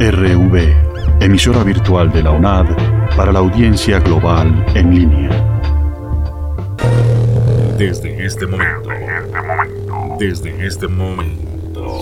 RV, emisora virtual de la UNAD para la audiencia global en línea. Desde este momento,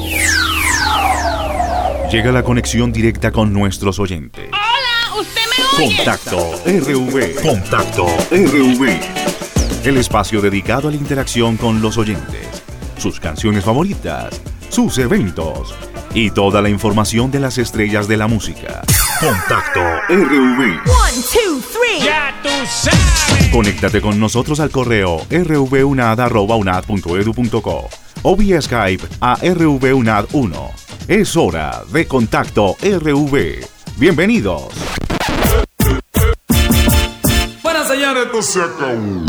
llega la conexión directa con nuestros oyentes. ¡Hola! ¿Usted me oye? Contacto RV. El espacio dedicado a la interacción con los oyentes, sus canciones favoritas, sus eventos y toda la información de las estrellas de la música. Contacto RV. 1, 2, 3. ¡Ya tú sabes! Conéctate con nosotros al correo rvunad@unad.edu.co o vía Skype a rvunad1. Es hora de Contacto RV. Bienvenidos. Bueno, señores, esto se acabó.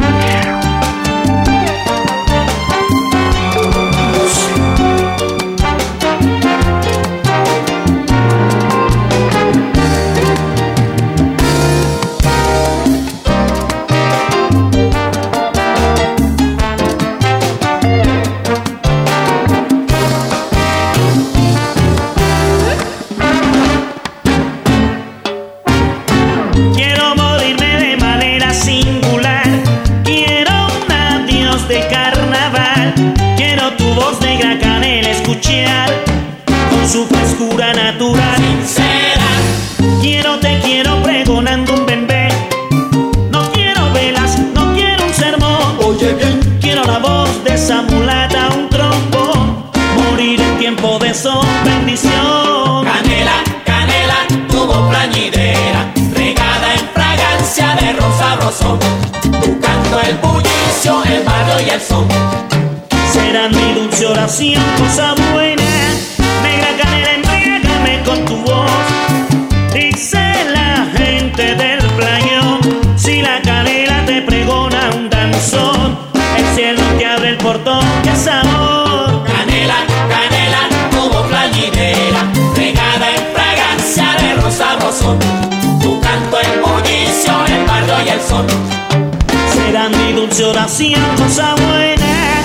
Quiero morirme de manera singular. Quiero un adiós de carnaval. Quiero tu voz negra canela escuchar con su frescura natural. Sincera. Te quiero pregonando un bembé. No quiero velas, no quiero un sermón. Oye bien, quiero la voz de esa mulata, un trombón. Morir en tiempo de sol, bendición. Canela, canela, tu voz plañidera, regada en fragancia de rosa rosón. Tu canto, el bullicio, el barrio y el son. Será mi dulce oración, cosa buena. Negra canela, embriágame con tu voz. Dice la gente del playón, si la canela te pregona un danzón, el cielo te abre el portón, qué sabor. Canela, canela, tu voz plañidera, regada en fragancia de rosa rosón. Tu canto, el bullicio, el barrio y el son. Será mi dulce oración, cosa buena.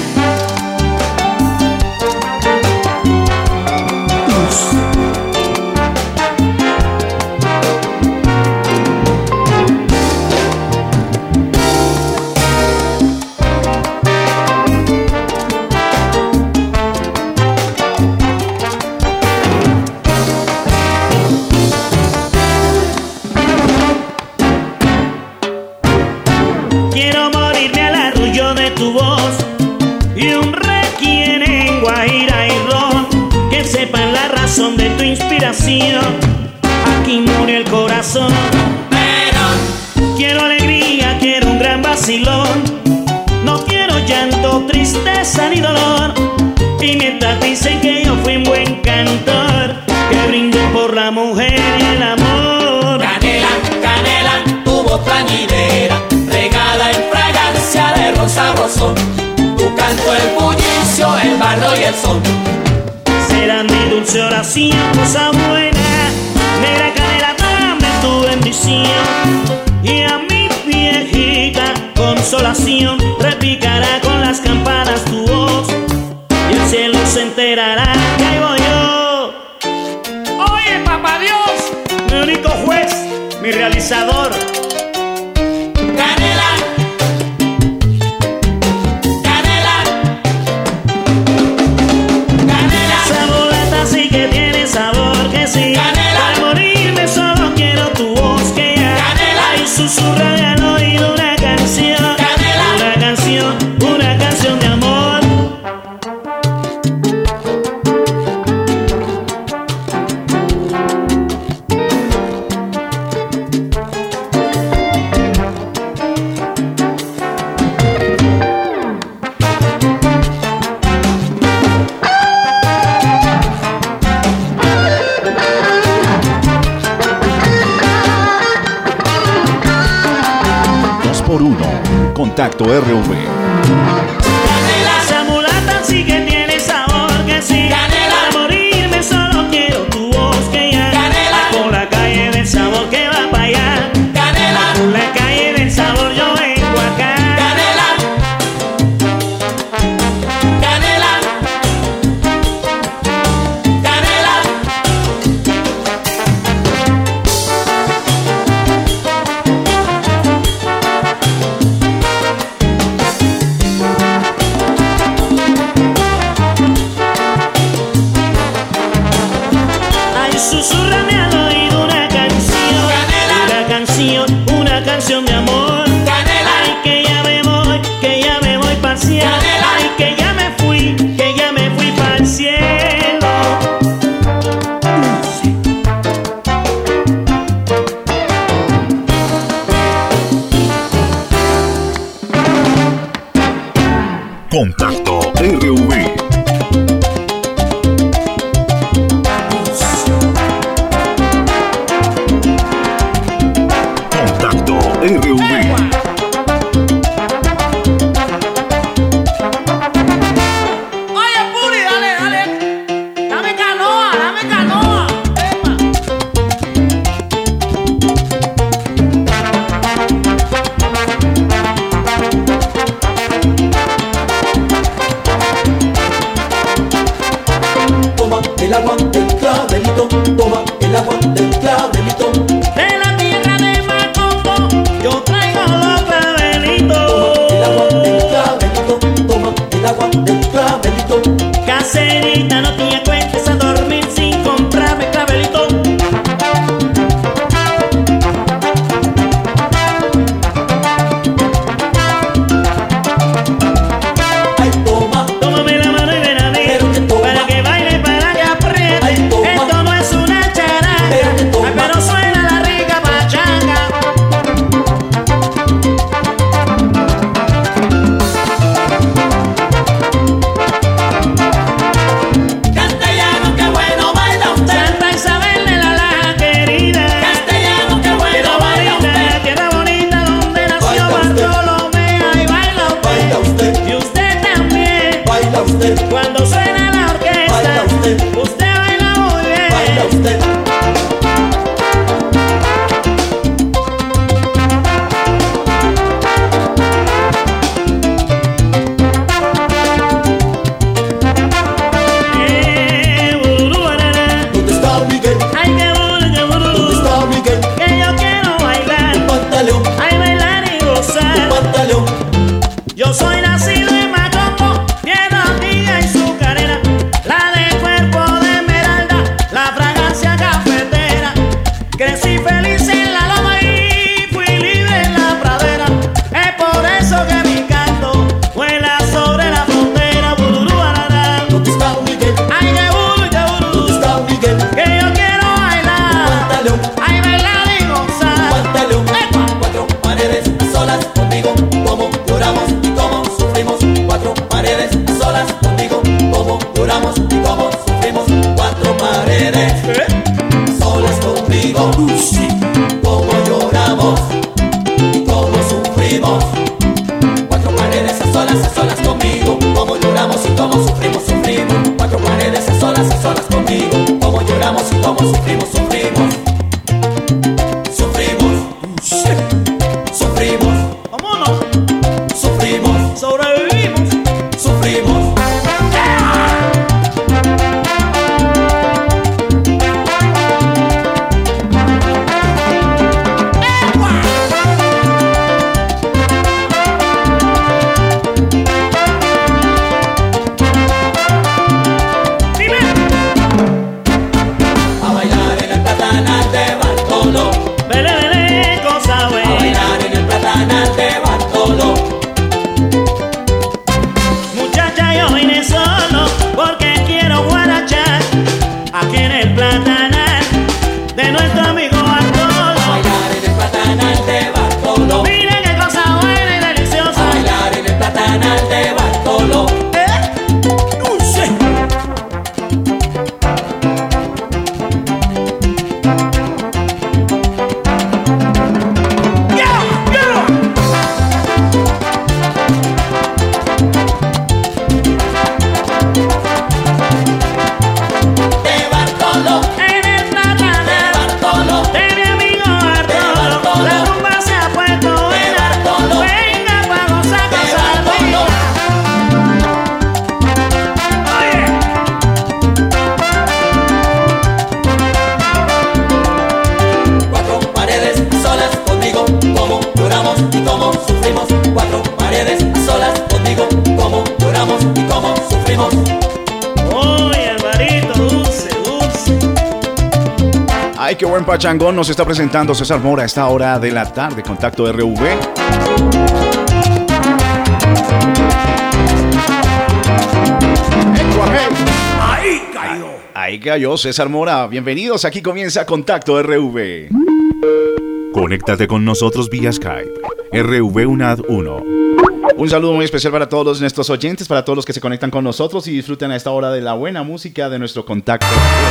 Quiero morirme al arrullo de tu voz y un requiere en guajira y ron, que sepan la razón de tu inspiración. Aquí murió el corazón. Pero Quiero alegría, quiero un gran vacilón. No quiero llanto, tristeza ni dolor. Y mientras dicen que yo fui un buen cantor, que brinde por la mujer y el amor. canela, canela, tu voz plañidera, regada en fragancia de rosa rosón. Tu canto, el bullicio, el barrio y el son. Será mi dulce oración, cosa buena. Negra canela, dame tu bendición. Y a mi viejita consolación, repicará con las campanas tu voz. Y el cielo se enterará que ahí voy yo. Oye, papá Dios. Mi único juez, mi realizador. Canela, canela, canela, Esa mulata sí que tiene sabor, que sí. Canela. Para morirme solo quiero tu voz, que ya. Canela. Ay, susurra al oído una canción. Canela. Una canción de amor. Dos por uno. Contacto RV. Esa mulata sí que tiene sabor, que sí. Canela. Para morirme solo quiero tu voz, que ya. Canela. Por la calle del sabor que va para allá. canela, Por la calle del sabor yo vengo acá. canela, canela, canela, el agua del clavelito, toma el agua del clavelito. De la tierra de Macondo yo traigo los clavelitos. Toma el agua del clavelito, toma el agua del clavelito. Caserita, no te acuestes a dormir sin comprarme clavelito. Ay, toma, Tómame la mano y ven a mí, pero que toma. para que baile, para que apriete. Ay, toma. Esto no es una charanga, Pero que toma. ay, pero suena la rica pachanga. Castellano, qué bueno baila usted. Santa Isabel de la querida, Castellano, qué bueno tierra baila bonita, usted. tierra bonita donde nació Baila usted. Bartolomé. Ay, baila Baila usted, usted, y usted también. baila usted, Cuando suena la orquesta, baila usted, usted baila muy bien. baila usted. Bururú, barara. ¿Dónde está Miguel? Ay, qué bururú, ¿Dónde está Miguel? que yo quiero bailar. Pantaleón, Ay, bailar y gozar. pantaleón. Yo soy nacido en Macondo, tierra antigua y azucarera, la de cuerpo de esmeralda, la fragancia cafetera. Crecí feliz en la loma y fui libre en la pradera. Es por eso que mi canto vuela sobre la frontera. Bururú, barara. ¿Dónde está Miguel? Ay, qué ¿Dónde bururú, está Miguel? que yo quiero bailar. Pantaleón, Ay, bailar y gozar. pantaleón. Cuatro paredes a solas contigo, cómo lloramos y cómo sufrimos. Cuatro paredes a solas contigo, cómo lloramos y cómo sufrimos. Cuatro paredes a solas contigo, cómo lloramos y cómo sufrimos. Cuatro paredes a solas conmigo, cómo lloramos y cómo sufrimos, sufrimos. Cuatro paredes a solas conmigo, cómo lloramos y cómo sufrimos, sufrimos. Sufrimos, sufrimos, ¿Cómo no? sufrimos, Sobrevivimos. sufrimos. Dime. A bailar en el platanal de Bartolo, Vele, vele, cosa a buena. bailar en el platanal de Bartolo. Muchacha, yo vine solo porque quiero guarachar aquí en el platanal de nuestro amigo A Bartolo. bailar en el platanal de Bartolo, Mira qué cosa buena y a deliciosa. bailar en el platanal de Bartolo. De Bartolo, En el de platanal Bartolo, de mi amigo Bartolo, Bartolo. la rumba se ha puesto buena. Bartolo. Venga pa' gozar con de Bartolo. Oye. Cuatro paredes a solas conmigo, cómo lloramos y cómo sufrimos. Cuatro paredes a solas conmigo, cómo lloramos y cómo sufrimos. Oye, Alvarito, dulce, dulce. Ay, qué buen pachangón nos está presentando César Mora a esta hora de la tarde. Contacto RV. Ahí cayó César Mora. Bienvenidos, aquí comienza Contacto RV. Conéctate con nosotros vía Skype. RV UNAD 1. Un saludo muy especial para todos nuestros oyentes, para todos los que se conectan con nosotros y disfruten a esta hora de la buena música de nuestro Contacto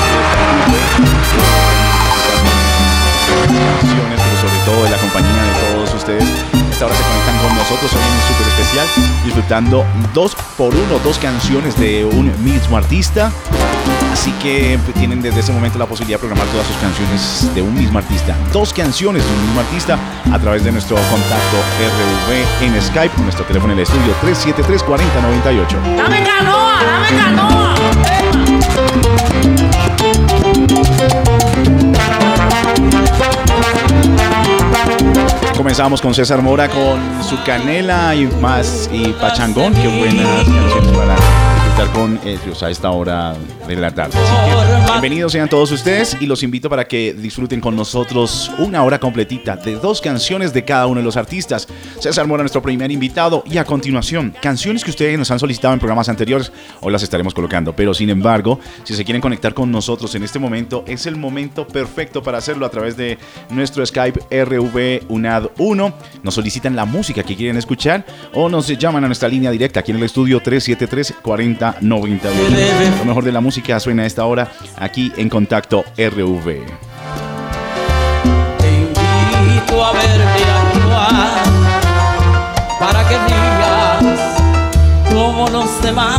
canciones, pero sobre todo de la compañía de todos ustedes. Esta hora se conectan con nosotros hoy en un súper especial, disfrutando 2x1, 2 canciones de un mismo artista. Así que tienen desde ese momento la posibilidad de programar todas sus canciones de un mismo artista. 2 canciones de un mismo artista a través de nuestro Contacto RV en Skype, con nuestro teléfono en el estudio 373-4098. ¡Dame canoa! ¡Dame canoa! comenzamos con César Mora con su Canela y más y Pachangón. Qué buenas canciones para disfrutar con ellos a esta hora de la tarde. Así que bienvenidos sean todos ustedes y los invito para que disfruten con nosotros una hora completita de 2 canciones de cada uno de los artistas. César Mora, nuestro primer invitado, y a continuación, canciones que ustedes nos han solicitado en programas anteriores, hoy las estaremos colocando, pero sin embargo, si se quieren conectar con nosotros en este momento, es el momento perfecto para hacerlo a través de nuestro Skype RV UNAD 1. Nos solicitan la música que quieren escuchar o nos llaman a nuestra línea directa aquí en el estudio 373-4098. Lo mejor de la música suena a esta hora aquí en Contacto RV. Te invito a verme actuar para que digas como los demás.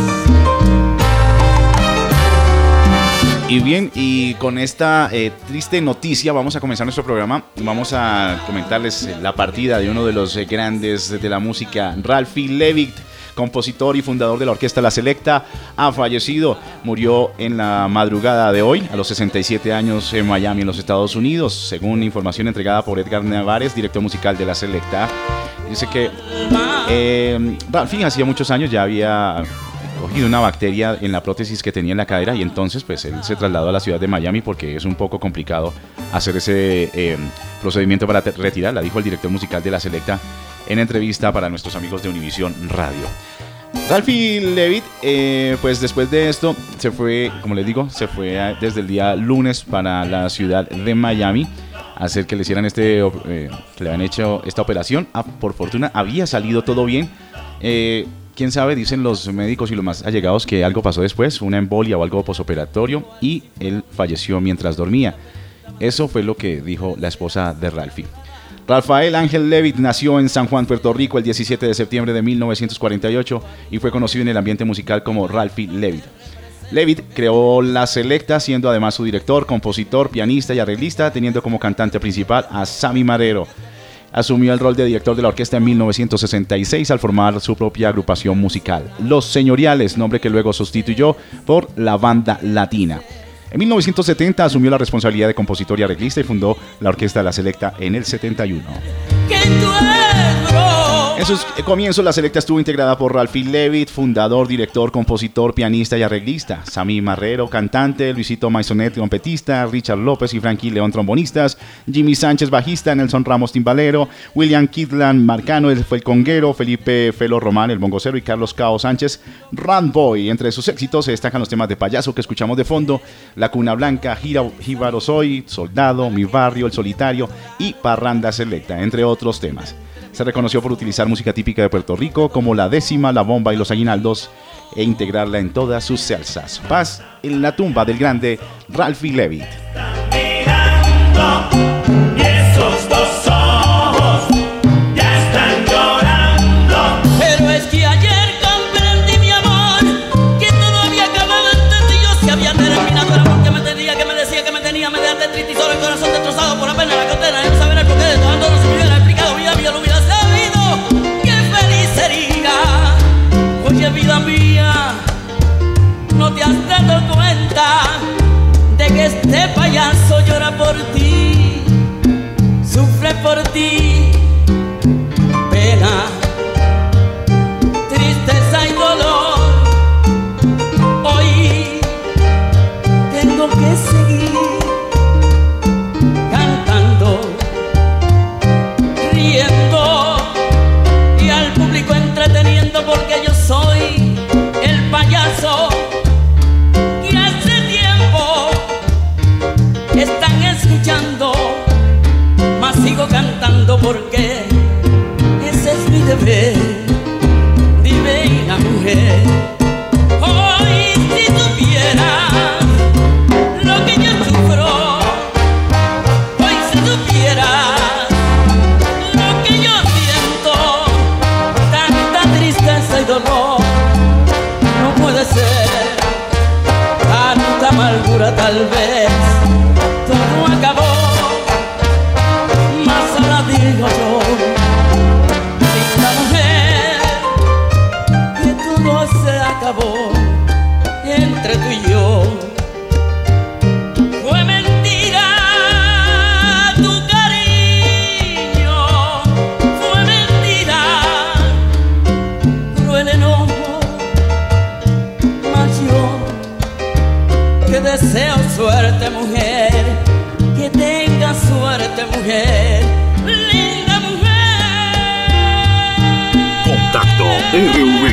Y bien, y con esta triste noticia vamos a comenzar nuestro programa. Vamos a comentarles la partida de uno de los grandes de la música, Ralphie Levitt, compositor y fundador de la orquesta La Selecta. Ha fallecido, murió en la madrugada de hoy a los 67 años en Miami, en los Estados Unidos, según información entregada por Edgar Nevares, director musical de La Selecta. Dice que Ralphie hacía muchos años ya había cogido una bacteria en la prótesis que tenía en la cadera y entonces pues él se trasladó a la ciudad de Miami porque es un poco complicado hacer ese procedimiento para retirarla, dijo el director musical de La Selecta en entrevista para nuestros amigos de Univision Radio. Ralphie Levitt, pues después de esto se fue, como les digo, se fue desde el día lunes para la ciudad de Miami a hacer que le hicieran que le habían hecho esta operación. Por fortuna había salido todo bien. Quién sabe, dicen los médicos y los más allegados que algo pasó después, una embolia o algo posoperatorio, y él falleció mientras dormía. Eso fue lo que dijo la esposa de Ralphie. Rafael Ángel Levitt nació en San Juan, Puerto Rico, el 17 de septiembre de 1948 y fue conocido en el ambiente musical como Ralphie Levitt. Levitt creó La Selecta, siendo además su director, compositor, pianista y arreglista, teniendo como cantante principal a Sammy Marrero. Asumió el rol de director de la orquesta en 1966 al formar su propia agrupación musical, Los Señoriales, nombre que luego sustituyó por La Banda Latina. En 1970 asumió la responsabilidad de compositor y arreglista y fundó la orquesta La Selecta en el 71. En sus comienzos, La Selecta estuvo integrada por Ralphie Levitt, fundador, director, compositor, pianista y arreglista, Sammy Marrero, cantante, Luisito Maisonet, trompetista, Richard López y Frankie León, trombonistas, Jimmy Sánchez, bajista, Nelson Ramos, timbalero, William Kidland Marcano, él fue el conguero, Felipe Felo Román, el bongocero, y Carlos Cao Sánchez, Randboy. Entre sus éxitos se destacan los temas de Payaso que escuchamos de fondo, La Cuna Blanca, Jíbaro Soy, Soldado, Mi Barrio, El Solitario y Parranda Selecta, entre otros temas. Se reconoció por utilizar música típica de Puerto Rico como la décima, la bomba y los aguinaldos e integrarla en todas sus salsas. Paz en la tumba del grande Ralphie Levitt. Este payaso llora por ti, sufre por ti, pena, tristeza y dolor. Hoy tengo que seguir cantando, riendo y al público entreteniendo porque yo soy el payaso. Están escuchando, mas sigo cantando porque ese es mi deber, divina mujer. Hoy si supieras lo que yo sufro, hoy si supieras lo que yo siento, tanta tristeza y dolor, no puede ser tanta amargura tal vez. Todo acabó, mas ahora digo yo, linda mujer, que todo se acabó entre tú y yo. Fue mentira tu cariño, deseo suerte, mujer, que tengas suerte, mujer, linda mujer. Contacto RV.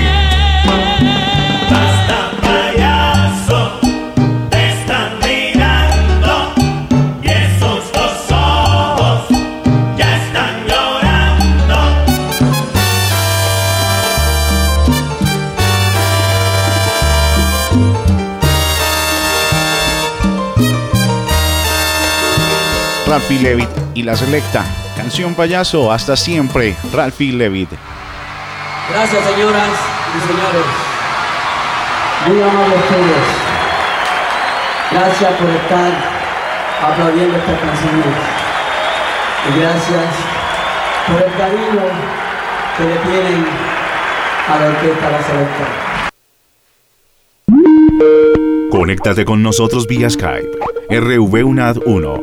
Basta, payaso, te están mirando y esos dos ojos ya están llorando. Ralphie Levitt y la selecta canción Payaso, hasta siempre, Ralphie Levitt. Gracias, señoras y señores. Muy amables todos. Gracias por estar aplaudiendo estas canciones. Y gracias por el cariño que le tienen a la orquesta La Selecta. Conéctate con nosotros vía Skype. RV UNAD 1.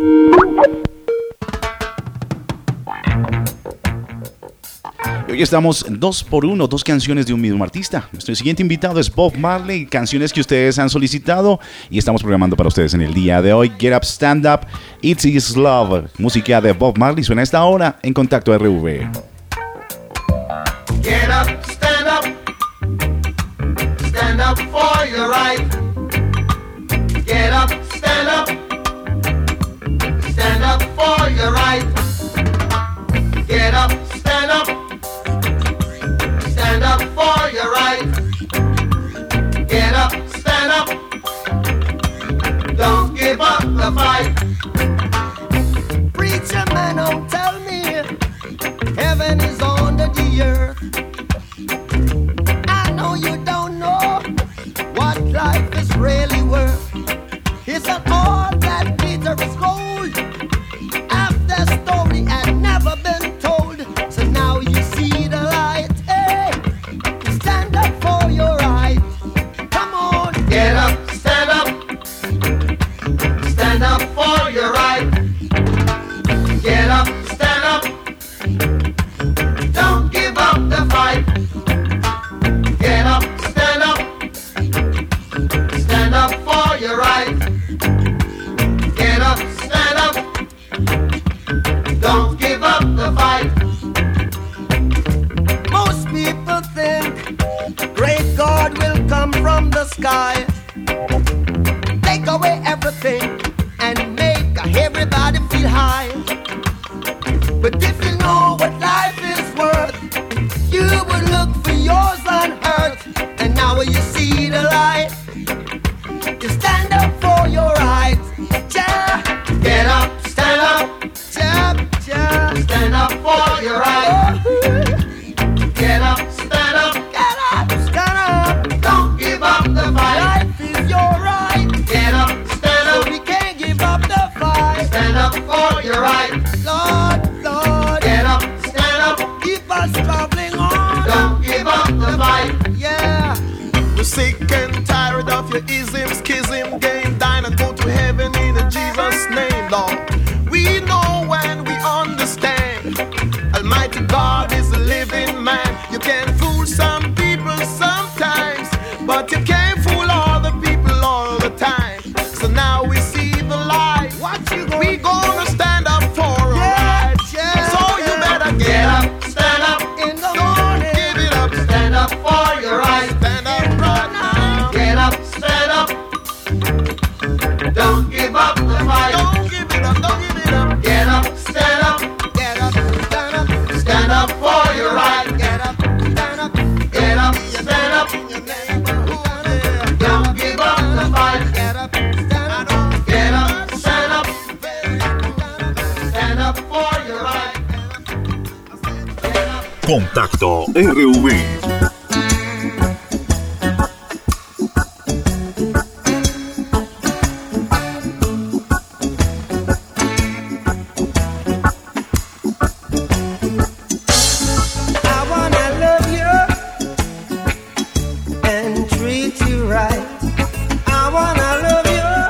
Hoy estamos 2x1, 2 canciones de un mismo artista. Nuestro siguiente invitado es Bob Marley, canciones que ustedes han solicitado y estamos programando para ustedes en el día de hoy. Get Up, Stand Up, It Is Love, música de Bob Marley, suena a esta hora en Contacto RV. Get up, stand up for your right. Get up, stand up for your right. Get up, stand up for your right. Get up, stand up. Don't give up the fight. Preacher man, don't tell me heaven is under the earth. I know you don't know what life is really worth. It's not all that glitter is gold. Half the story had never been told. So now you see the light. Hey, stand up for your right. Come on, get up, stand up. Stand up for your right. Get up, stand up. Don't give up the fight. Get up, stand up. Stand up for your right. Get up, stand up. Don't give up the fight. Most people think great God will come from the sky, take away everything and make everybody feel high. But if you know what life is worth, you would look for yours on earth. And now you see the light, you stand up for your rights. Yeah. Get up, stand up. Yeah, yeah. Stand up for your rights. Get up, stand up. Get up, stand up. Don't give up the fight. Life is your right. Get up, stand up. So we can't give up the fight. Stand up for your right. Lord, Lord. Get up, stand up. Keep us traveling on. Don't give up the fight. Yeah. We're sick and tired of your ism, schism, game, dine and go to heaven in Jesus' name, Lord. We know and we understand. Almighty God is a living man. You can fool some people sometimes, but you can't fool all the people all the time. So now we see the light. What you gonna we gonna stand up for our rights. Yeah. So you better Get up, stand up. in the morning. Give it up, stand up for your right. Stand up right now. Get up, stand up. Don't give up the fight. Don't give it up, don't give it up. Get up, stand up. Get up, stand up. Stand up for your right. Get up, stand up. Get up, stand up. In your neighborhood, yeah. Don't give up the fight. Get up, stand up. Get up, stand up. Stand up for your right. Get up. Contacto RV. I wanna love you and treat you right. I wanna love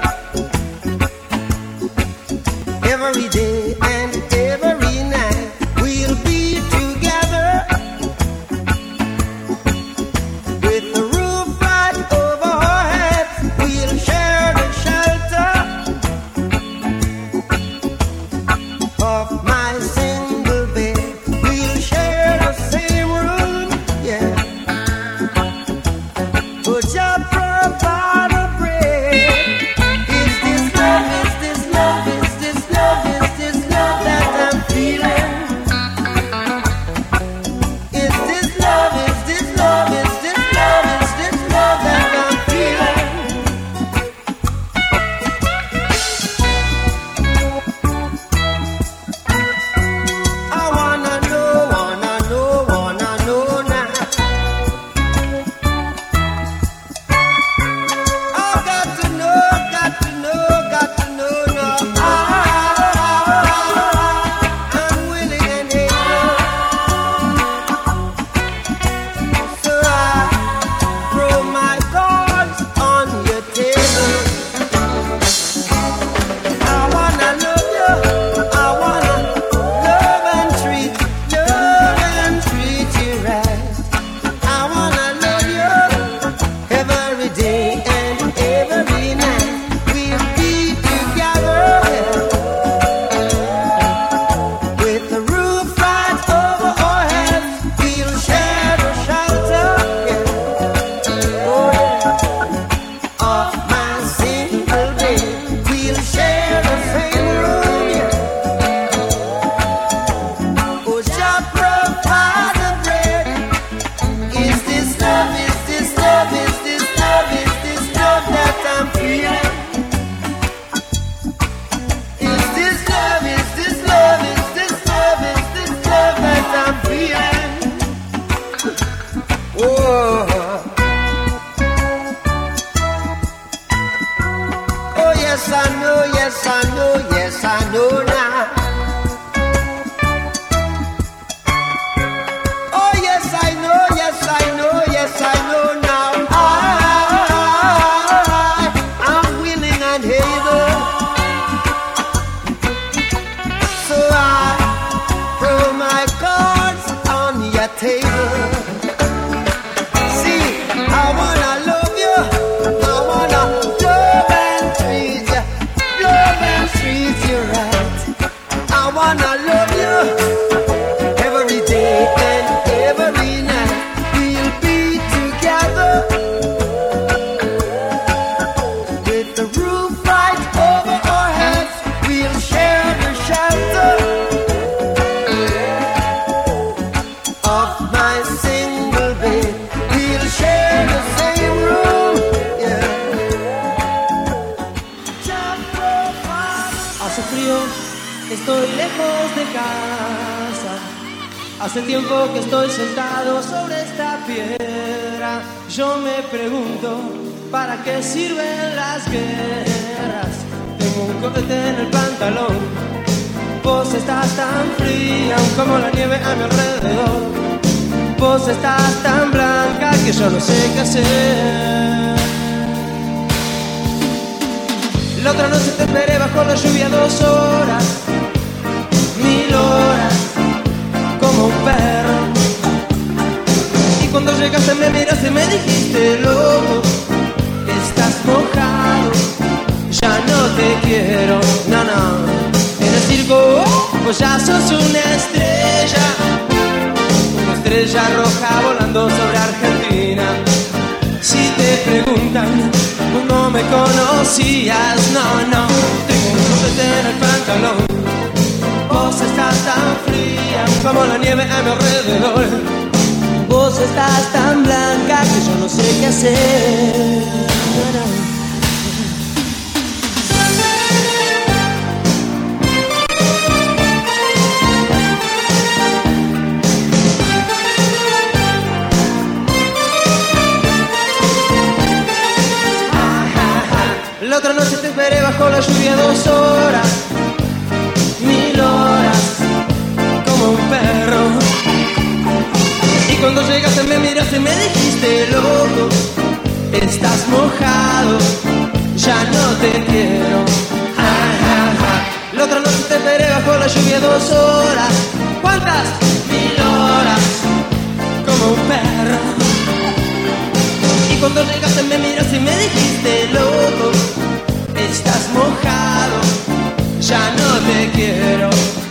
you every day and every night. We'll be together with the roof right over our heads. We'll share the shelter yes I know, yes I know, yes I know now. Oh yes I know, yes I know, yes I know now. I'm willing and able, so I throw my cards on your table. See, I wanna love you, I wanna love and treat you, love and treat you right. I wanna love you every day and every night. We'll be together with the roof right over our heads. We'll share the shelter of my single bed. We'll share the same room, yeah. Hace frío, estoy lejos de casa. Hace tiempo que estoy sentado sobre esta piedra. Yo me pregunto, ¿para qué sirven las guerras? Tengo un cohete en el pantalón. Vos estás tan fría como la nieve a mi alrededor. Vos estás tan blanca que yo no sé qué hacer. La otra noche te esperé bajo la lluvia 2 horas, 1000 horas, como un perro. Y cuando llegaste me miraste y me dijiste, loco, estás mojado, ya no te quiero, no, no. En el circo, pues ya sos una estrella roja volando sobre Argentina. Si te preguntan cómo me conocías, no, no, tengo un cohete en el pantalón. Vos estás tan fría como la nieve a mi alrededor. Vos estás tan blanca que yo no sé qué hacer. La otra noche te esperé bajo la lluvia 2 horas, 1000 horas, como un perro. Y cuando llegaste me miraste y me dijiste, loco, estás mojado, ya no te quiero. La otra noche te esperé bajo la lluvia 2 horas, ¿cuántas? 1000 horas, como un perro. Y cuando llegaste me miraste y me dijiste, loco, estás mojado, ya no te quiero.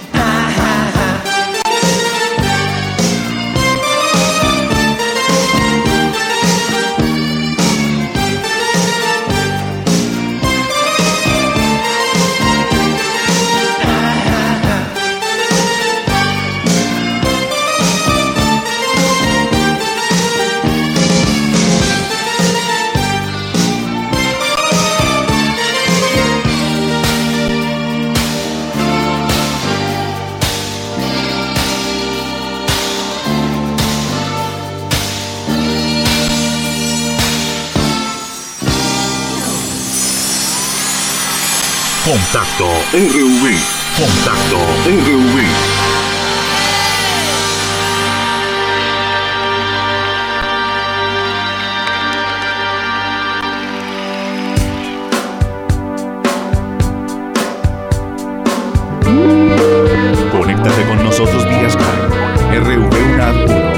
Contacto RV. Contacto RV. Conéctate con nosotros vía Skype. RV UNAD 1.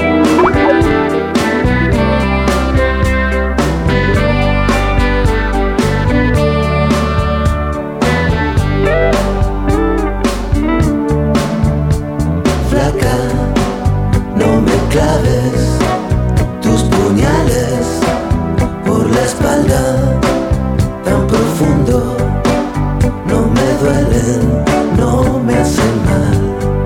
Claves tus puñales por la espalda tan profundo, no me duelen, no me hacen mal.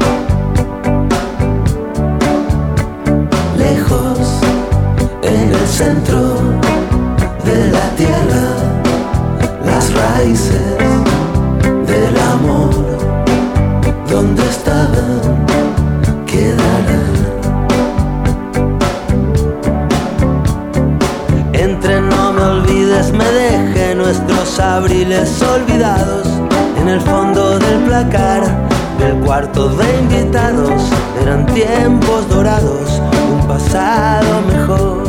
Lejos en el centro de la tierra, las raíces del amor, donde estaban quedarán. Me dejé nuestros los abriles olvidados en el fondo del placar del cuarto de invitados. Eran tiempos dorados, un pasado mejor.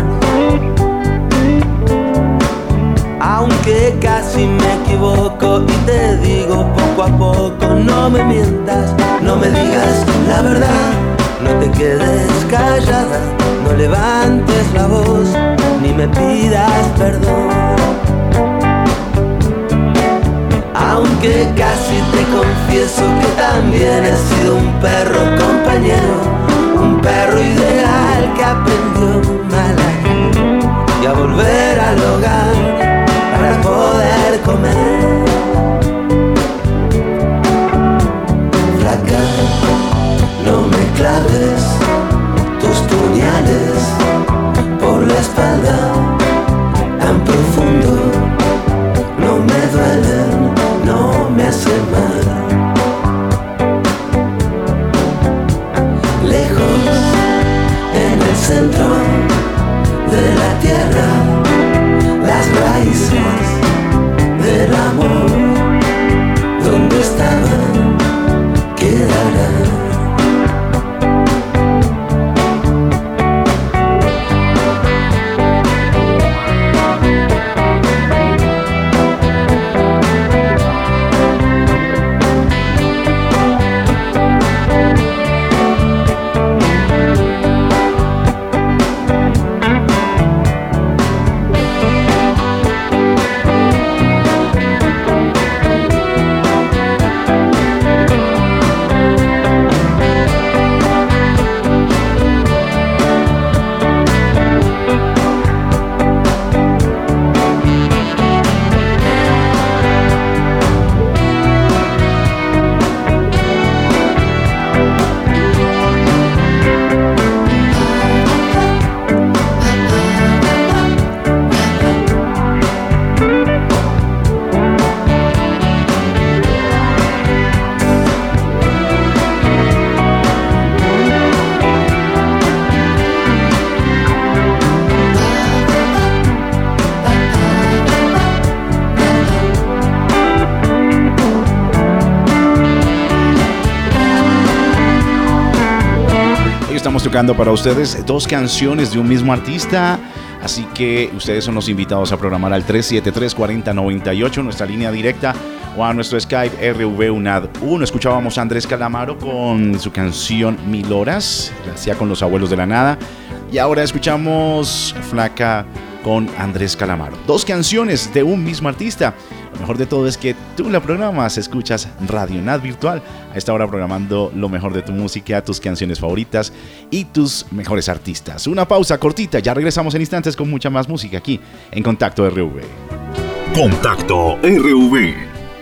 Aunque casi me equivoco y te digo poco a poco, no me mientas, no me digas la verdad, no te quedes callada, no levantes la voz, ni me pidas perdón. Aunque casi te confieso que también he sido un perro compañero, un perro ideal que aprendió mal a ir y a volver al hogar para poder comer. Flaca, no me claves tus puñales por la espalda tan profundo, no me duelen, no me hacen mal. Lejos, en el centro de la tierra, las raíces del amor, donde estaban, quedarán. Tocando para ustedes dos canciones de un mismo artista, así que ustedes son los invitados a programar al 373-4098, nuestra línea directa, o a nuestro Skype RVUNAD1. Escuchábamos a Andrés Calamaro con su canción 1000 horas, la hacía con Los Abuelos de la Nada, y ahora escuchamos Flaca con Andrés Calamaro. Dos canciones de un mismo artista. Lo mejor de todo es que tú la programas, escuchas Radio NAD Virtual, a esta hora programando lo mejor de tu música, tus canciones favoritas y tus mejores artistas. Una pausa cortita, ya regresamos en instantes con mucha más música aquí en Contacto RV. Contacto RV.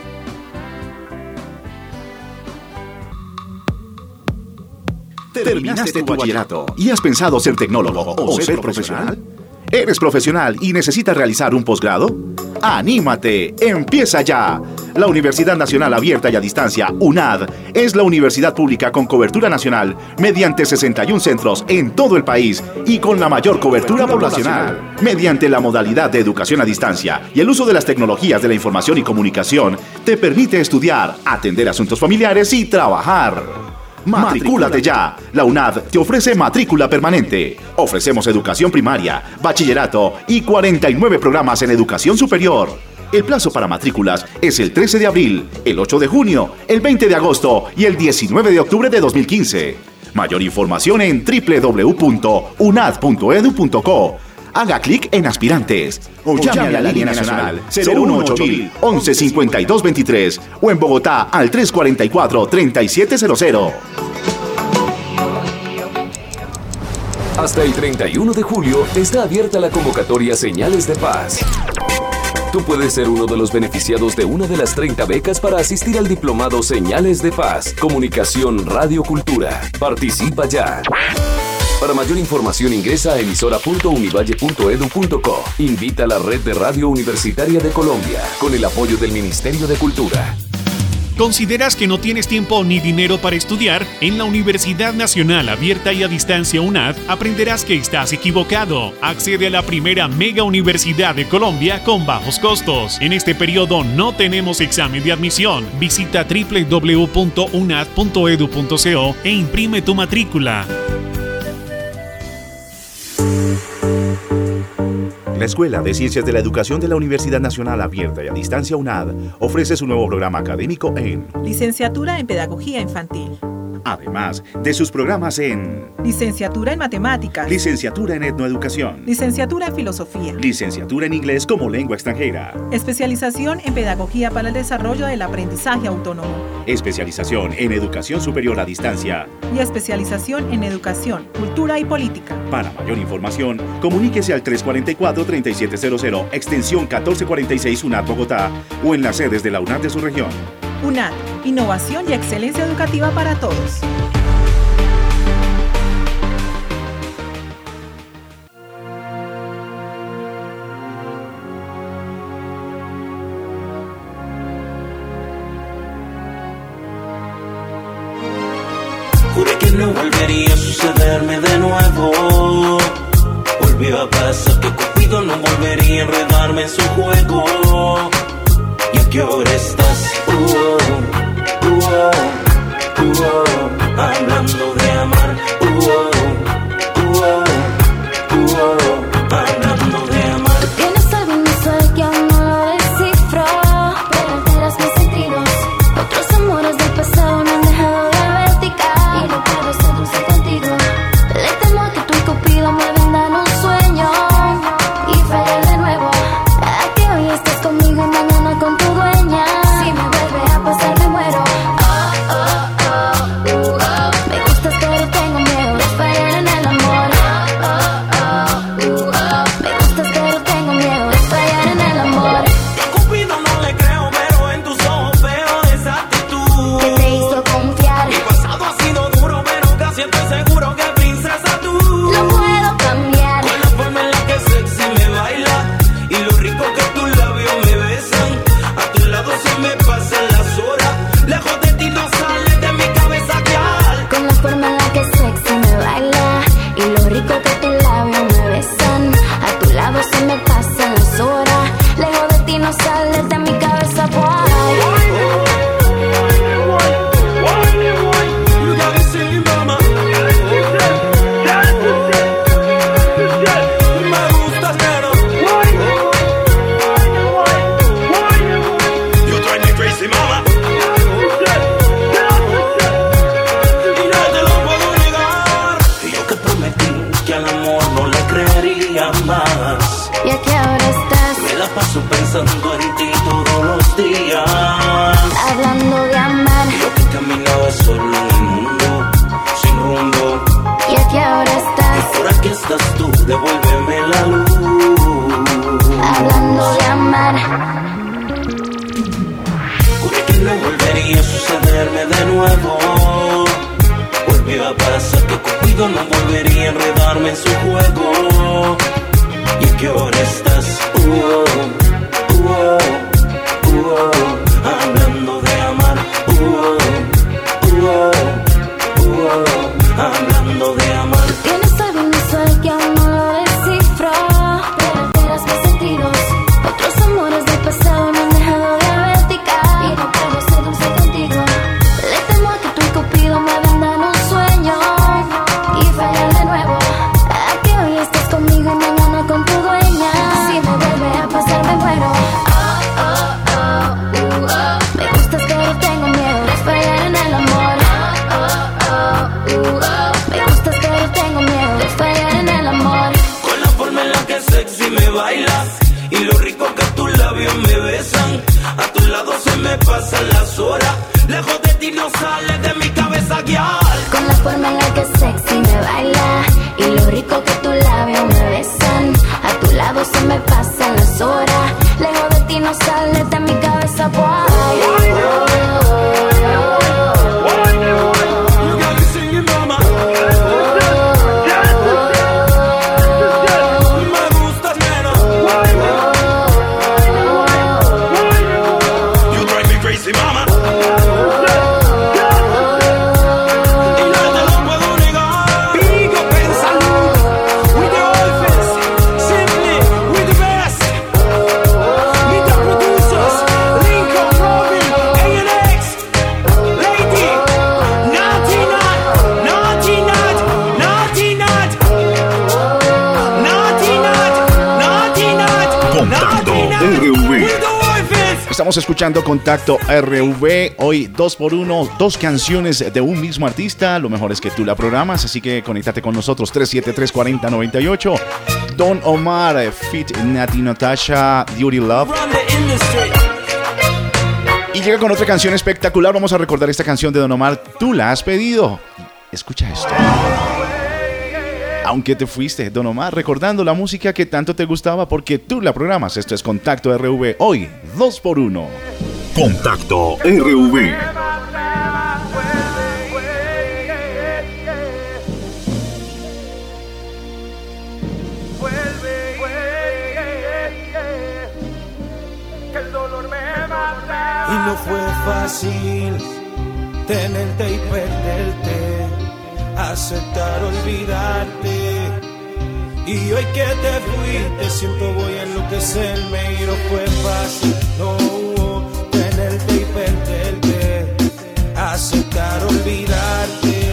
¿Terminaste tu bachillerato y has pensado ser tecnólogo o ser profesional? ¿Eres profesional y necesitas realizar un posgrado? ¡Anímate! ¡Empieza ya! La Universidad Nacional Abierta y a Distancia, UNAD, es la universidad pública con cobertura nacional mediante 61 centros en todo el país y con la mayor cobertura poblacional. Mediante la modalidad de educación a distancia y el uso de las tecnologías de la información y comunicación, te permite estudiar, atender asuntos familiares y trabajar. ¡Matricúlate ya! La UNAD te ofrece matrícula permanente. Ofrecemos educación primaria, bachillerato y 49 programas en educación superior. El plazo para matrículas es el 13 de abril, el 8 de junio, el 20 de agosto y el 19 de octubre de 2015. Mayor información en www.unad.edu.co. Haga clic en aspirantes o llame a la línea nacional 018 11 52 23 o en Bogotá al 344 3700. Hasta el 31 de julio está abierta la convocatoria Señales de Paz. Tú puedes ser uno de los beneficiados de una de las 30 becas para asistir al diplomado Señales de Paz, Comunicación Radio Cultura. Participa ya. Para mayor información ingresa a emisora.univalle.edu.co. Invita a la Red de Radio Universitaria de Colombia con el apoyo del Ministerio de Cultura. ¿Consideras que no tienes tiempo ni dinero para estudiar? En la Universidad Nacional Abierta y a Distancia UNAD aprenderás que estás equivocado. Accede a la primera mega universidad de Colombia con bajos costos. En este periodo no tenemos examen de admisión. Visita www.unad.edu.co e imprime tu matrícula. La Escuela de Ciencias de la Educación de la Universidad Nacional Abierta y a Distancia UNAD ofrece su nuevo programa académico en Licenciatura en Pedagogía Infantil. Además de sus programas en Licenciatura en Matemáticas, Licenciatura en Etnoeducación, Licenciatura en Filosofía, Licenciatura en Inglés como Lengua Extranjera, Especialización en Pedagogía para el Desarrollo del Aprendizaje Autónomo, Especialización en Educación Superior a Distancia y Especialización en Educación, Cultura y Política. Para mayor información, comuníquese al 344-3700, extensión 1446 UNAD Bogotá o en las sedes de la UNAD de su región. UNAD, innovación y excelencia educativa para todos. Juré que no volvería a sucederme de nuevo. Volvió a pasar que Cupido no volvería a enredarme en su juego. ¿Y a qué hora estás? Hablando de amar. Hablando de amar. Tienes algo inusual que aún no lo descifro, pero alteras mis sentidos. Otros amores del pasado me han dejado diabética y no puedo ser dulce contigo. Le temo a que tú y Cupido me vendan un sueño y fallar de nuevo. A que hoy estás conmigo y mañana con tu dueña. Si me vuelve a pasar me muero. Me gustas pero tengo miedo de fallar en el amor. Me gustas pero tengo miedo de fallar en el amor. Cupido no le creo, pero en tus ojos veo esa actitud que te hizo confiar. Mi pasado ha sido duro, pero casi estoy seguro que princesa tú lo puedo cambiar. Con la forma en la que sexy me baila y lo rico que tus labios me besan. A tu lado se me pasan las horas, lejos de ti no sales de mi cabeza, girl. Con la forma en la que sexy me baila y lo rico que tus labios me besan. A tu lado se me pasan las horas, lejos de ti no sales de mi cabeza, boy. You got me singing, mama. Me gustas, pero you drive me crazy, mama. Y no te lo puedo negar. Y yo que prometí que al amor no le creería más. ¿Y a qué hora estás? Me la paso pensando en ti todos los días. Hablando de amar. Yo que caminaba solo en el mundo, sin rumbo. ¿Y a qué hora estás? Y ahora que estás tú, devuélveme la luz. Hablando de amar. Juré que no volvería a sucederme de nuevo. Volvió a pasar que Cupido no volvería a enredarme en su juego. ¿Y a qué hora estás? Hablando de amar. Hablando de amar. Tienes algo inusual que aún no lo descifro, pero alteras mis sentidos. Otros amores del pasado me han dejado diabética y no puedo ser dulce contigo. Le temo a que tú y Cupido me vendan un sueño y fallar de nuevo. A que hoy estás conmigo y mañana con tu dueña. Si me vuelve a pasar me muero. Me gustas pero tengo miedo de fallar en el amor. Me gustas pero tengo miedo de fallar en el amor. Con la forma en la que sexy me bailas y lo rico que tus labios me besan. A tu lado se me pasan las horas, lejos de ti no sales de mi cabeza, girl. Con la forma en la que sexy me baila y lo rico que tus labios me besan. A tu lado se me pasan las horas, lejos de ti no sales de mi cabeza, boy. You got me singing, mama. Me gustas, nena. You drive me crazy, mama. Estamos escuchando Contacto RV. Hoy 2x1, 2 canciones de un mismo artista. Lo mejor es que tú la programas, así que conéctate con nosotros. 373-4098. Don Omar, feat. Nati Natasha, Duty Love. Y llega con otra canción espectacular. Vamos a recordar esta canción de Don Omar. Tú la has pedido. Escucha esto. Aunque te fuiste, Don Omar, recordando la música que tanto te gustaba porque tú la programas. Esto es Contacto RV. Hoy, 2x1. Contacto RV. Y no fue fácil tenerte y perderte, aceptar olvidarte. Y hoy que te fuiste siento voy a enloquecerme. Y no fue fácil, no, tenerte y perderte, aceptar olvidarte.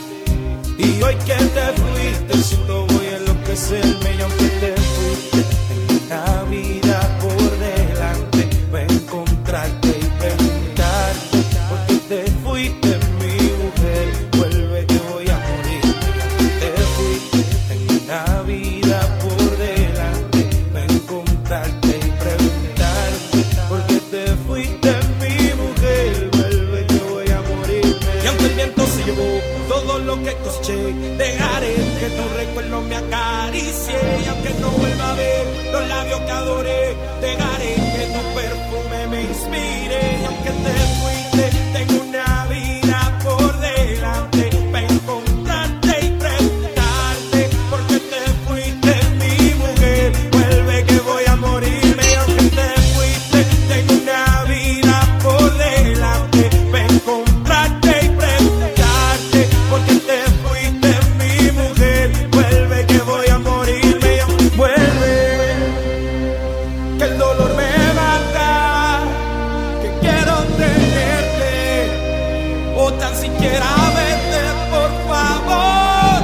Y hoy que te fuiste siento voy a enloquecerme. Y aunque te fuiste en una vida por delante, voy a encontrarte y preguntarte porque te fuiste mi mujer. Vuelve que voy a morir. Te fuiste en una vida por delante, voy a encontrarte y preguntarte porque te fuiste mi mujer. Vuelve que voy a morir. Y aunque el viento se llevó todo lo que coseché, dejaré que tu recuerdo me acaricie. Y aunque no vuelva a ver los labios que adoré, dejaré que tu perfume me inspire. Y aunque te fuiste, tengo una vida por delante, para encontrarte y preguntarte porque te fuiste mi mujer. Vuelve que voy a morirme. Y aunque te fuiste, tengo una vida por delante, para encontrarte y preguntarte porque te fuiste mi mujer. Vuelve que voy a morirme. Vuelve, que el dolor me mata, que quiero tenerte o tan siquiera verte, por favor.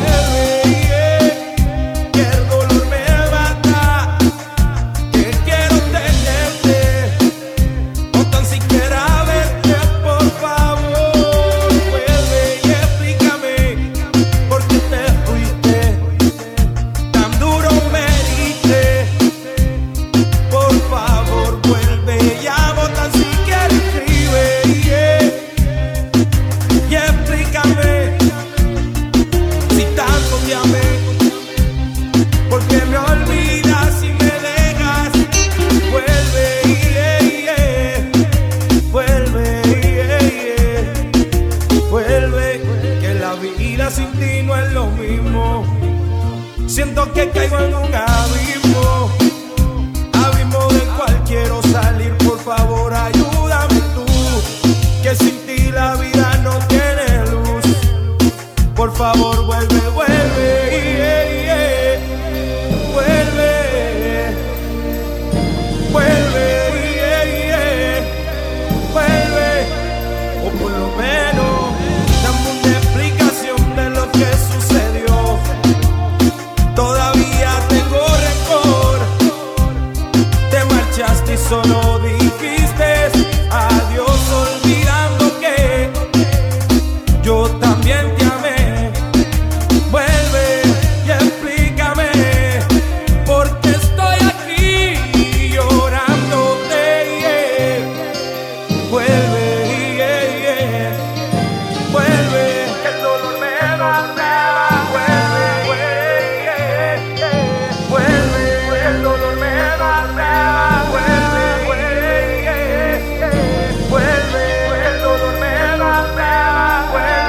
Vuelve, que el dolor me mata, que quiero tenerte o tan siquiera verte, por favor. Vuelve y explícame por qué te fuiste, tan duro me heriste. Por favor, vuelve, llamo, tan siquiera escribe, y explícame si tanto te amé, porque me olvidas y me dejas. Vuelve, vuelve, que la vida sin ti no es lo mismo. Siento que caigo en un abismo, abismo del cual quiero salir. Por favor, ayúdame tú, que sin ti la vida no tiene luz. Por favor, vuelve, vuelve, o por lo menos dame una explicación de lo que sucedió. Todavía tengo rencor, te marchaste y solo dijiste adiós, olvidando que yo también te amé. Vuelve y explícame por qué estoy aquí llorándote. Vuelve, que el dolor me mata. Vuelve, que el dolor me mata. Vuelve, que el dolor me mata.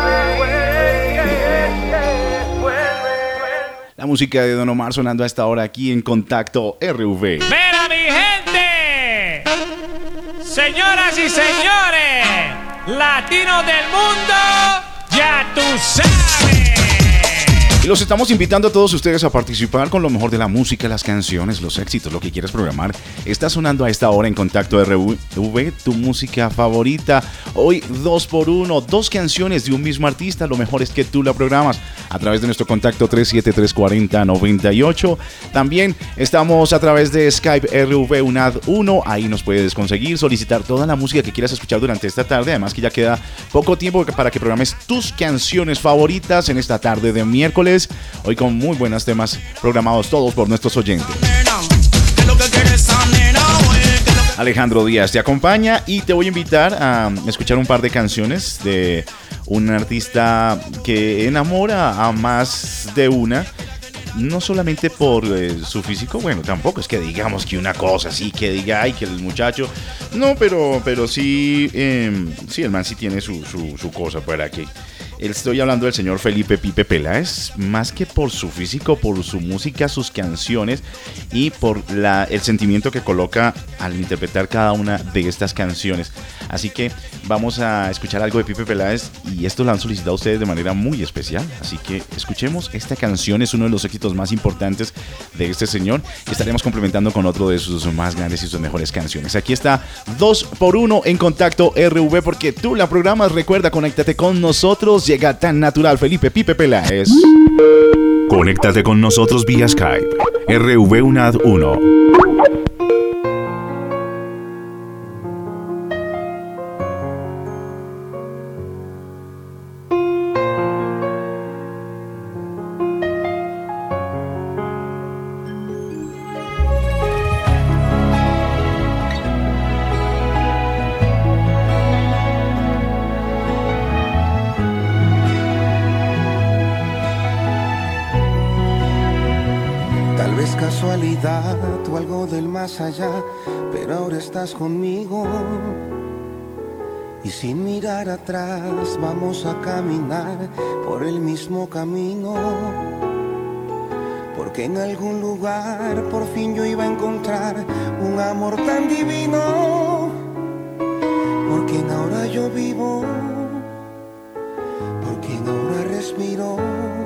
La música de Don Omar sonando a esta hora aquí en Contacto RV. ¡Mira, mi gente! Señoras y señores, latinos del mundo, ya tú sabes. Y los estamos invitando a todos ustedes a participar con lo mejor de la música, las canciones, los éxitos, lo que quieras programar. Está sonando a esta hora en Contacto RV, tu música favorita. Hoy 2x1, 2 canciones de un mismo artista. Lo mejor es que tú la programas a través de nuestro contacto 3734098. También estamos a través de Skype RV1AD1. Ahí nos puedes conseguir, solicitar toda la música que quieras escuchar durante esta tarde. Además que ya queda poco tiempo para que programes tus canciones favoritas en esta tarde de miércoles. Hoy con muy buenos temas programados todos por nuestros oyentes. Alejandro Díaz te acompaña y te voy a invitar a escuchar un par de canciones de un artista que enamora a más de una. No solamente por su físico, bueno, tampoco es que digamos que una cosa así, que diga, ay, que el muchacho, no, pero sí, sí, el man sí tiene su cosa para que... Estoy hablando del señor Felipe Pipe Peláez, más que por su físico, por su música, sus canciones y por el sentimiento que coloca al interpretar cada una de estas canciones. Así que vamos a escuchar algo de Pipe Peláez y esto lo han solicitado ustedes de manera muy especial. Así que escuchemos esta canción, es uno de los éxitos más importantes de este señor y estaremos complementando con otro de sus más grandes y sus mejores canciones. Aquí está 2x1 en Contacto RV porque tú la programas. Recuerda, conéctate con nosotros. Llega tan natural Felipe Pipe Peláez. Conéctate con nosotros vía Skype RV1AD1. O algo del más allá, pero ahora estás conmigo y sin mirar atrás vamos a caminar por el mismo camino, porque en algún lugar por fin yo iba a encontrar un amor tan divino, porque en ahora yo vivo, porque en ahora respiro.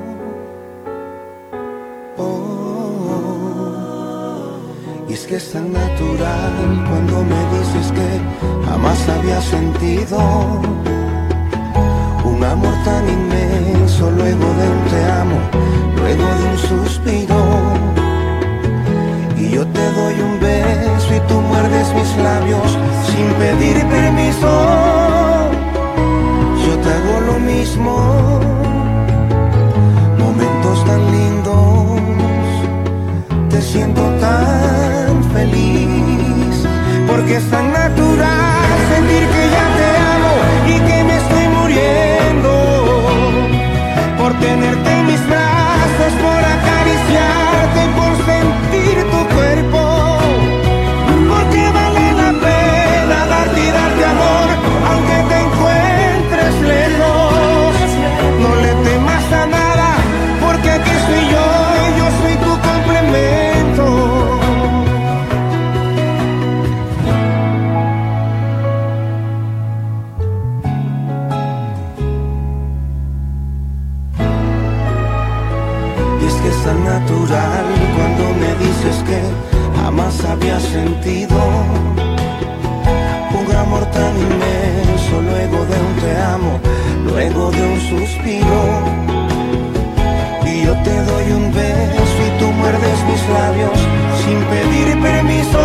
Y es que es tan natural cuando me dices que jamás había sentido un amor tan inmenso, luego de un te amo, luego de un suspiro. Y yo te doy un beso y tú muerdes mis labios sin pedir permiso. Yo te hago lo mismo, momentos tan lindos, te siento tan feliz, porque es tan natural sentir que ya te amo y que me estoy muriendo por tenerte en mis brazos, por acariciarte, por sentir tu cuerpo, porque vale la pena darte y darte amor, aunque te encuentres lejos. No le temas a nada, porque aquí estoy yo y yo soy tu complemento. Tan natural cuando me dices que jamás había sentido un amor tan inmenso, luego de un te amo, luego de un suspiro. Y yo te doy un beso y tú muerdes mis labios sin pedir permiso.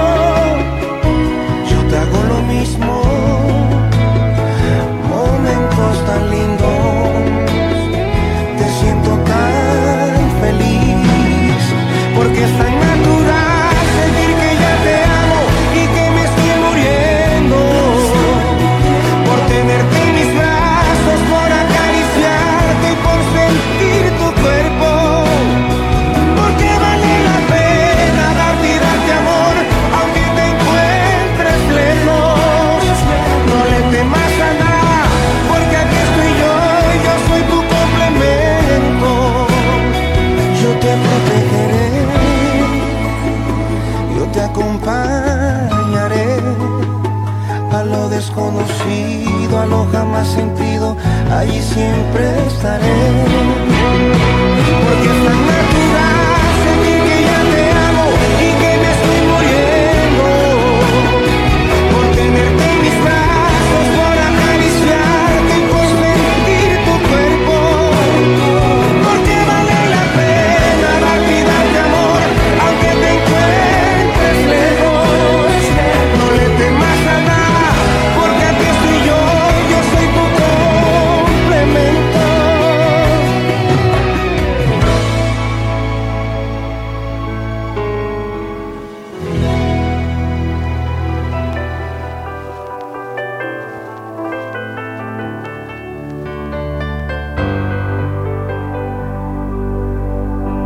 Yo te hago lo mismo, momentos tan lindos, te siento tan feliz, porque es tan natural sentir que ya te amo y que me estoy muriendo por tenerte en mis brazos, por acariciarte y por sentir tu cuerpo, porque vale la pena darte y darte amor, aunque te encuentres lejos. No le temas a nada, porque aquí estoy yo y yo soy tu complemento. Yo te protegeré, yo te acompañaré a lo desconocido, a lo jamás sentido, allí siempre estaré.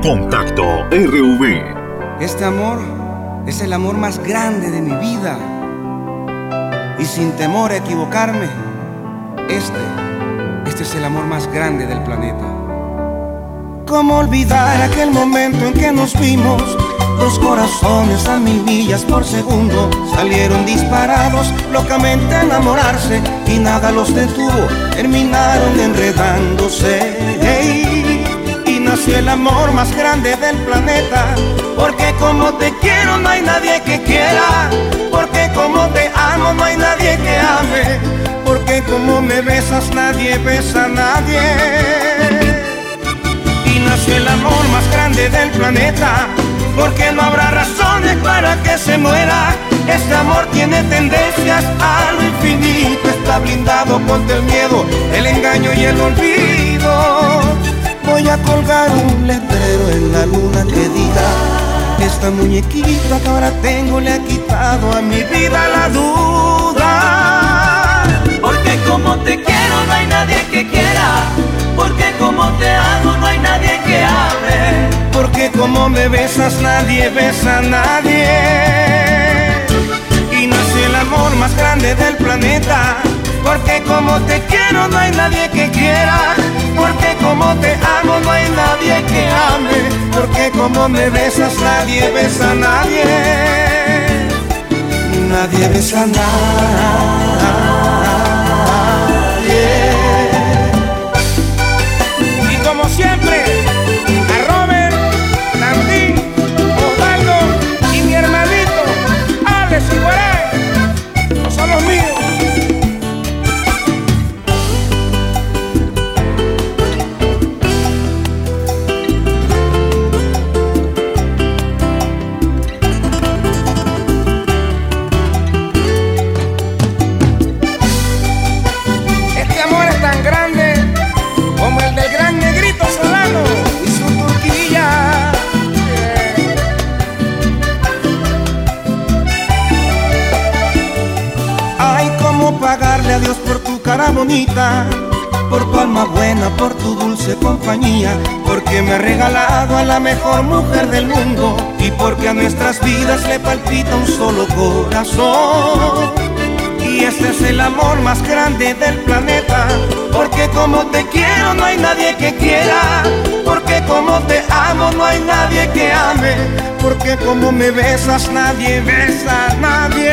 Contacto RV. Este amor es el amor más grande de mi vida. Y sin temor a equivocarme, este es el amor más grande del planeta. ¿Cómo olvidar aquel momento en que nos vimos? Dos corazones a 1000 millas por segundo salieron disparados, locamente a enamorarse y nada los detuvo, terminaron enredándose. Y nació el amor más grande del planeta, porque como te quiero no hay nadie que quiera, porque como te amo no hay nadie que ame, porque como me besas nadie besa a nadie. Y nació el amor más grande del planeta, porque no habrá razones para que se muera. Este amor tiene tendencias a lo infinito, está blindado contra el miedo, el engaño y el olvido. Voy a colgar un letrero en la luna que diga: esta muñequita que ahora tengo le ha quitado a mi vida la duda. Porque como te quiero no hay nadie que quiera, porque como te amo no hay nadie que ame, porque como me besas nadie besa a nadie. Y nació el amor más grande del planeta, porque como te quiero no hay nadie que quiera, porque como te amo no hay nadie que ame, porque como me besas nadie besa a nadie. Nadie besa a nadie. Y como siempre, a Robert, Nandín, Osvaldo y mi hermanito Alex Iguaray, son los míos. Pagarle a Dios por tu cara bonita, por tu alma buena, por tu dulce compañía, porque me ha regalado a la mejor mujer del mundo y porque a nuestras vidas le palpita un solo corazón. Y este es el amor más grande del planeta, porque como te quiero no hay nadie que quiera, porque como te amo no hay nadie que ame, porque como me besas nadie besa a nadie.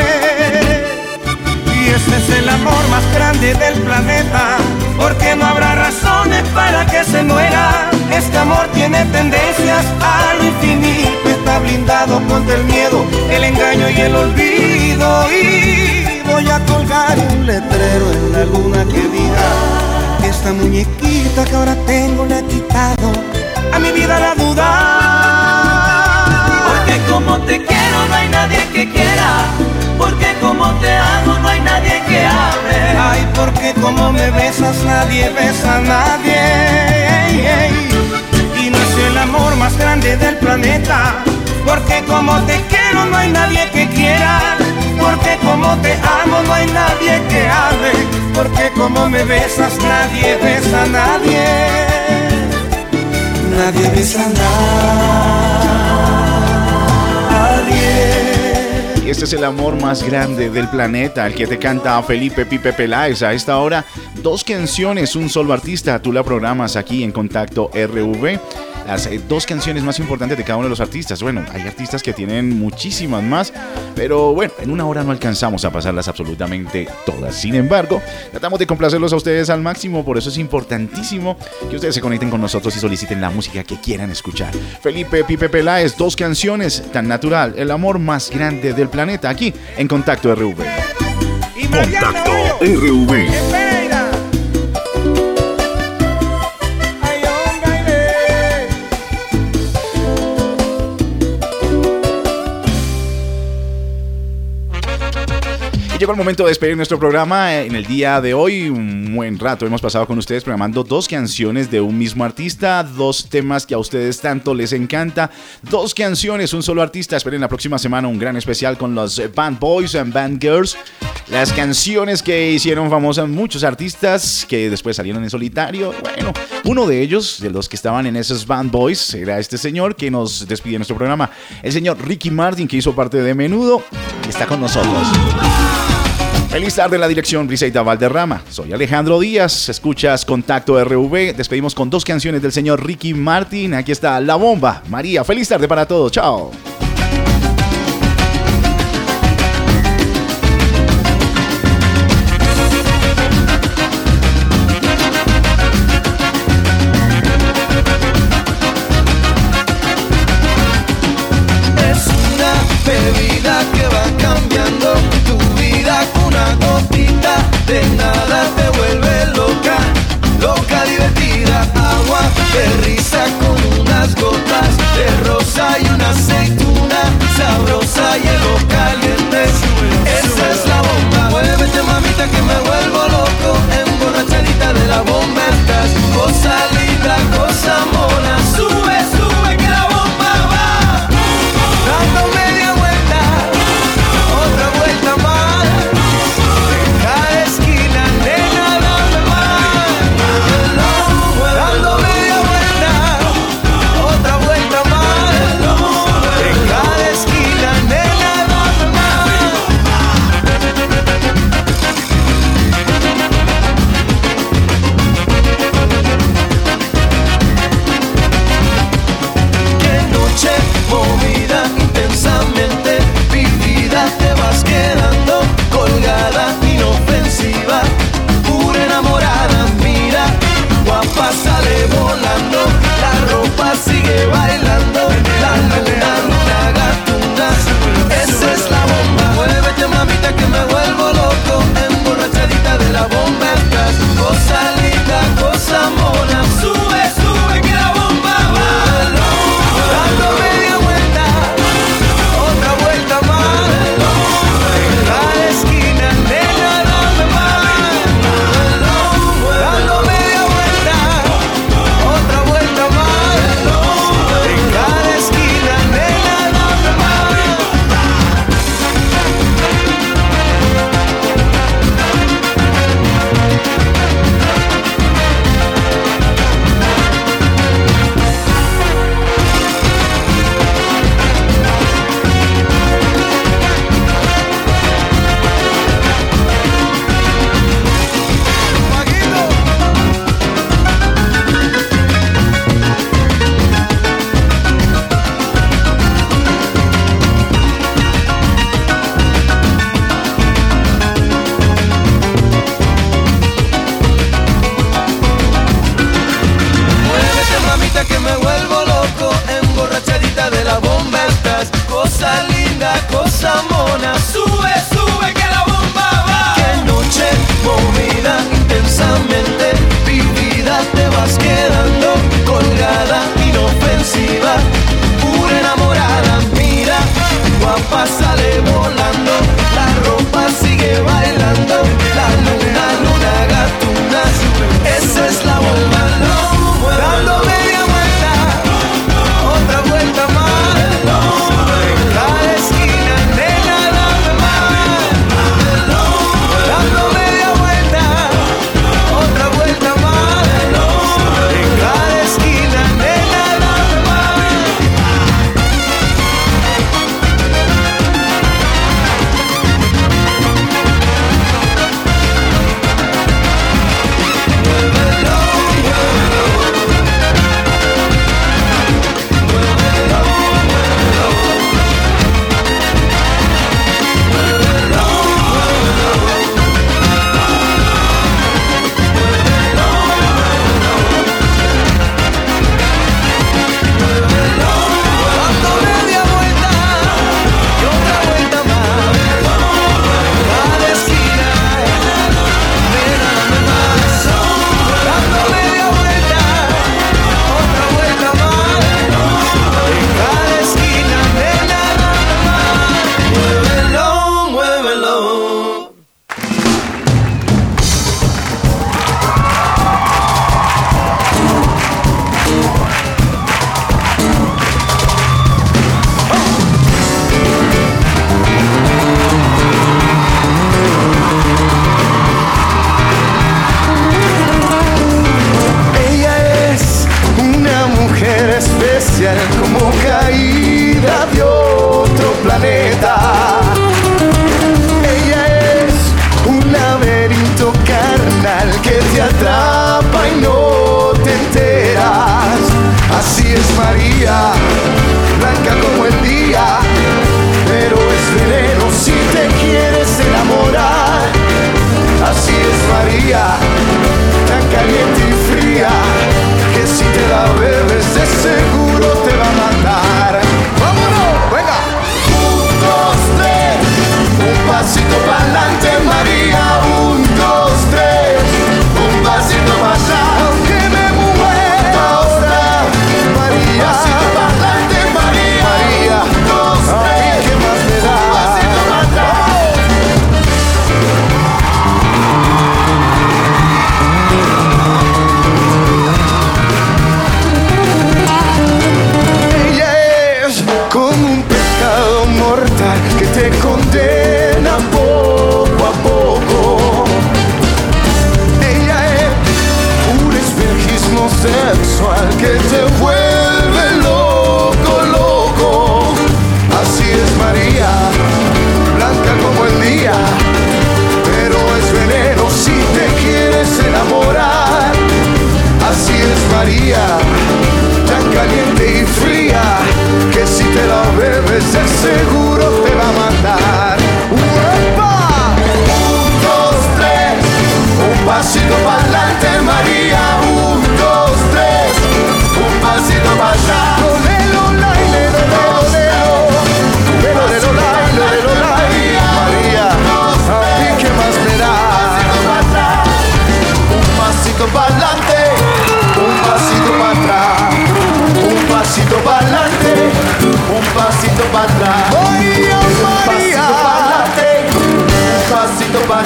Y este es el amor más grande del planeta, porque no habrá razones para que se muera. Este amor tiene tendencias a lo infinito, está blindado contra el miedo, el engaño y el olvido. Y voy a colgar un letrero en la luna que diga: esta muñequita que ahora tengo le ha quitado a mi vida la duda. Porque como te quiero no hay nadie que quiera, porque como te amo no hay nadie que ame. Ay, porque como me besas nadie besa a nadie. Y nació el amor más grande del planeta, porque como te quiero no hay nadie que quiera, porque como te amo no hay nadie que ame, porque como me besas nadie besa a nadie. Nadie besa a nadie. Este es el amor más grande del planeta, el que te canta Felipe Pipe Peláez. A esta hora, 2 canciones, un solo artista. Tú la programas aquí en Contacto RV. Las 2 canciones más importantes de cada uno de los artistas. Bueno, hay artistas que tienen muchísimas más, pero bueno, en una hora no alcanzamos a pasarlas absolutamente todas. Sin embargo, tratamos de complacerlos a ustedes al máximo, por eso es importantísimo que ustedes se conecten con nosotros y soliciten la música que quieran escuchar. Felipe Pipe Peláez, 2 canciones, Tan Natural, el amor más grande del planeta, aquí en Contacto RV. Contacto RV. Llegó el momento de despedir nuestro programa en el día de hoy. Un buen rato hemos pasado con ustedes programando 2 canciones de un mismo artista, 2 temas que a ustedes tanto les encanta, 2 canciones, un solo artista. Esperen la próxima semana un gran especial con los Band Boys and Band Girls. Las canciones que hicieron famosas muchos artistas que después salieron en solitario. Bueno, uno de ellos, de los que estaban en esos Band Boys, era este señor que nos despide en nuestro programa, el señor Ricky Martin, que hizo parte de Menudo, y está con nosotros. Feliz tarde en la dirección Briseida Valderrama. Soy Alejandro Díaz, escuchas Contacto RV. Despedimos con 2 canciones del señor Ricky Martin. Aquí está La Bomba. María, feliz tarde para todos. Chao. Es una bebida que va cambiando tu vida con una gotita de nada te vuelve loca, loca divertida, agua de risa con unas gotas de rosa y una aceituna.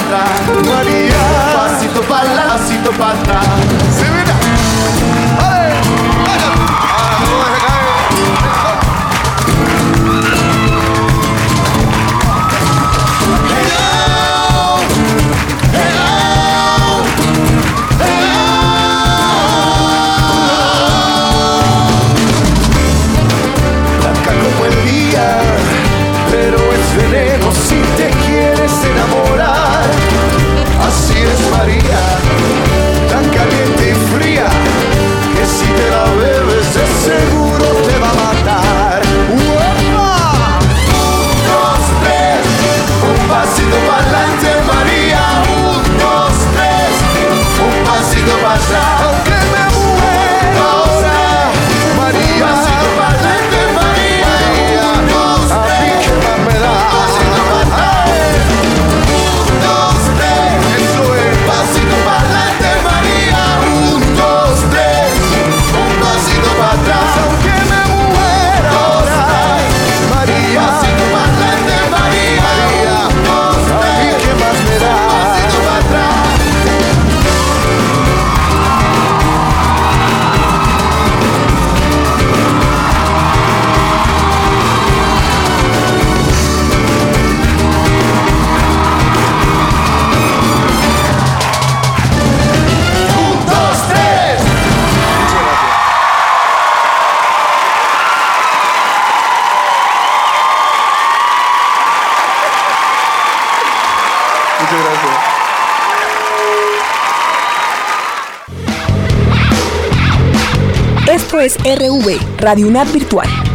atrás, María. Pasito para adelante, pasito para atrás. Sí, mira. Pero es veneno si te quieres enamorar. Así es María, tan caliente y fría, que si te la bebes de seguro te va a matar. ¡Uepa! 1, 2, 3, un pasito para adelante María. 1, 2, 3, un pasito para atrás. Aunque me muera ahora, María. Pasito para adelante María. 1, 2, 3. Pasito para adelante María, 1, 2, 3, un pasito para atrás, aunque me muera ahora, María. Pasito para adelante María, 1, 2, 3, a mí qué más me da, pasito para atrás. Esto es RV, Radio UNAD Virtual.